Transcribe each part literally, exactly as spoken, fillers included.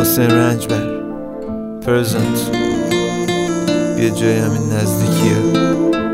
حسین رنجبر پرزنت یه جای همین نزدیکیه.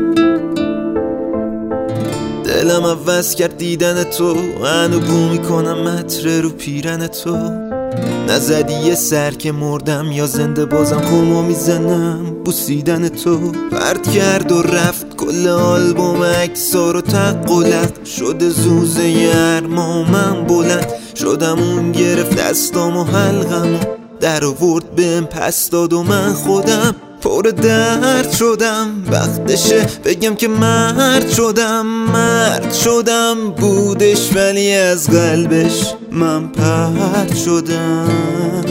دلم عوض کرد دیدن تو، هنو بو میکنم عطر رو پیرن تو. نزدی یه سر که مردم یا زنده بازم کمو میزنم بوسیدن تو. پرت کرد و رفت کل آلبوم عکسا رو تق و لق شده زوزه ارما من بلند شدم. اون گرفت دستام و حلقم و در آورد بهم پس داد و من خودم پر درد شدم. وقتشه بگم که مرد شدم مرد شدم. بودش ولی از قلبش من پرد شدم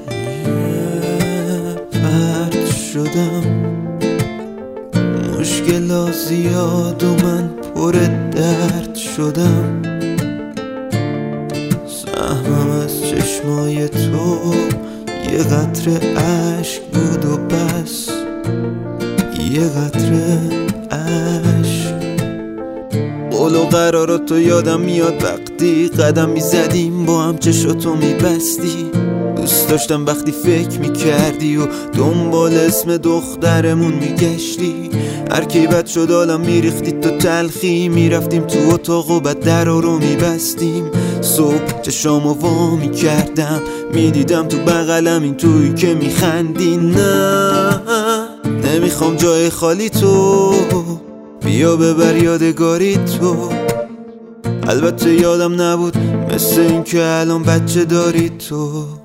پرد شدم. مشکل زیاد و من پر درد شدم. سهمم از چشمای تو یه قطره عشق بود و بس، یه قطره عشق. قول و قراراتو یادم میاد وقتی قدم میزدیم با هم چشاتو میبستی. دوست داشتم وقتی فکر میکردی و دنبال اسم دخترمون میگشتی. هر کی بد شد حالم میریختی تو تلخی، میرفتیم تو اتاق و بعد درا رو میبستیم. صبح چشامو وا میکردم میدیدم تو بغلم این تویی که میخندی. نه نمیخوام جای خالی تو، بیا ببر یادگاری تو. البته یادم نبود مثل این که الان بچه داری تو.